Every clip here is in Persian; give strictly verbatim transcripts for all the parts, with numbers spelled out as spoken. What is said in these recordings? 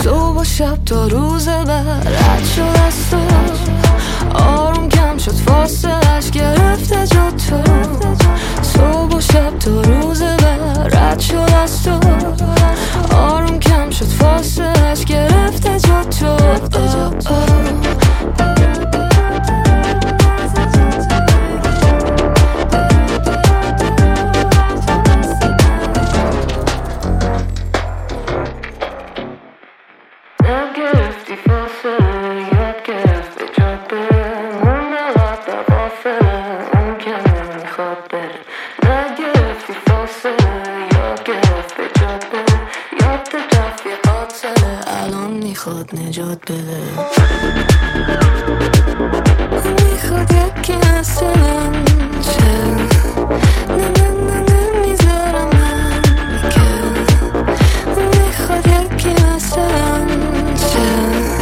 صبح و شب تا روز بعد رد شد از تو، آروم کم شد فاصلش گرفته جا تو. صبح و شب تا روز بعد رد شد از تو، آروم کم شد فاصلش گرفته جا تو. نگرفتی فاصله یاد گرفت به جا بره، مونده وقت غافله اون که نمیخواد بره. نگرفتی فاصله یاد گرفت به جا بره، یاد رفیقات سره الان میخواد نجات بده. میخواد یکی مثل من شه، نه نه نه نمیذارم من که. میخواد یکی مثل من شه.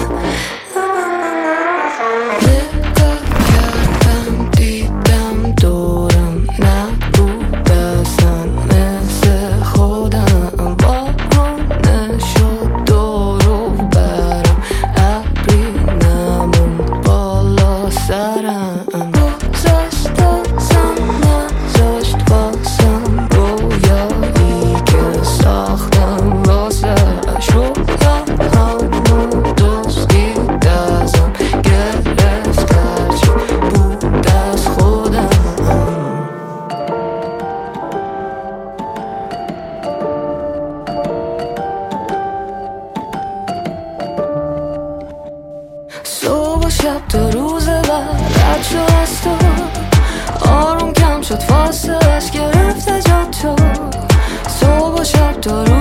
نگاه کردم دیدم دورم نبود اصلا مثل خودم، بارون نشد دورو برم، ابری نمون بالا سرم. گذشت ازم نذاشت واسم رویایی که ساختم واسهش، رویا همون دزدید ازم گرفت هرچی بود از خودم. صبح و شب تا روز بعد رد شد از تو، آروم کم شد فاصلش گرفته جا تو. صبح و شب تا روز